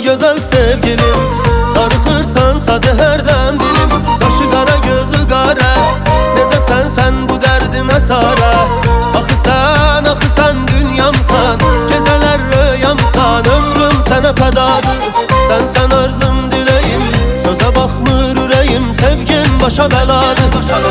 gözəl sevgilim. Darıxırsansa de hərdən dilim. Qaşı qara gözü qara, necəsən sən bu dərdimə çarə. Axı sən dünyamsan, gecələr röyamsan. Ömrüm sənə fədadır, sən arzum diləyim. Sözə baxmır ürəyim, sevgin başa bəladır.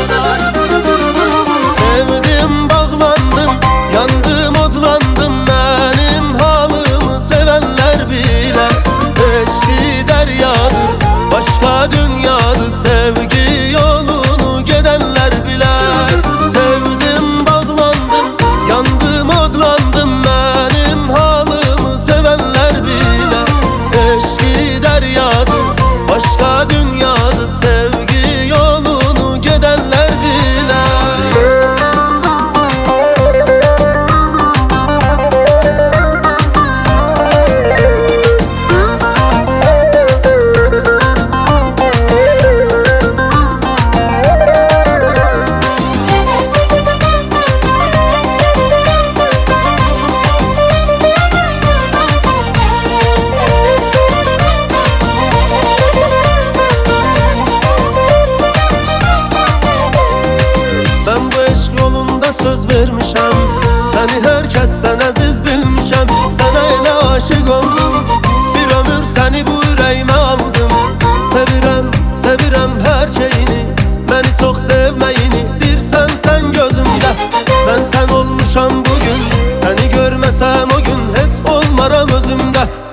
Sevdim, bağlandım, yandım, odlandım. Mənim halımı sevənlər bilər. Eşki dəryadır, başqa dünyadır. Sevgi yolunu gedənlər bilər. Sevdim, bağlandım, yandım, odlandım. Mənim halımı sevənlər bilər. Eşki dəryadır, başqa dünyadır. Sevgi yolunu gedənlər bilər. Söz vermişəm, səni hər kəsdən əziz bilmişəm. Sənə elə aşık oldum, bir ömür səni bu ürəyimə aldım. Sevirəm, sevirəm hər şeyini, məni çox sevməyini. Bir sən gözümdə, mən sən olmuşam bugün. Səni görməsəm o gün heç olmaram özümdə.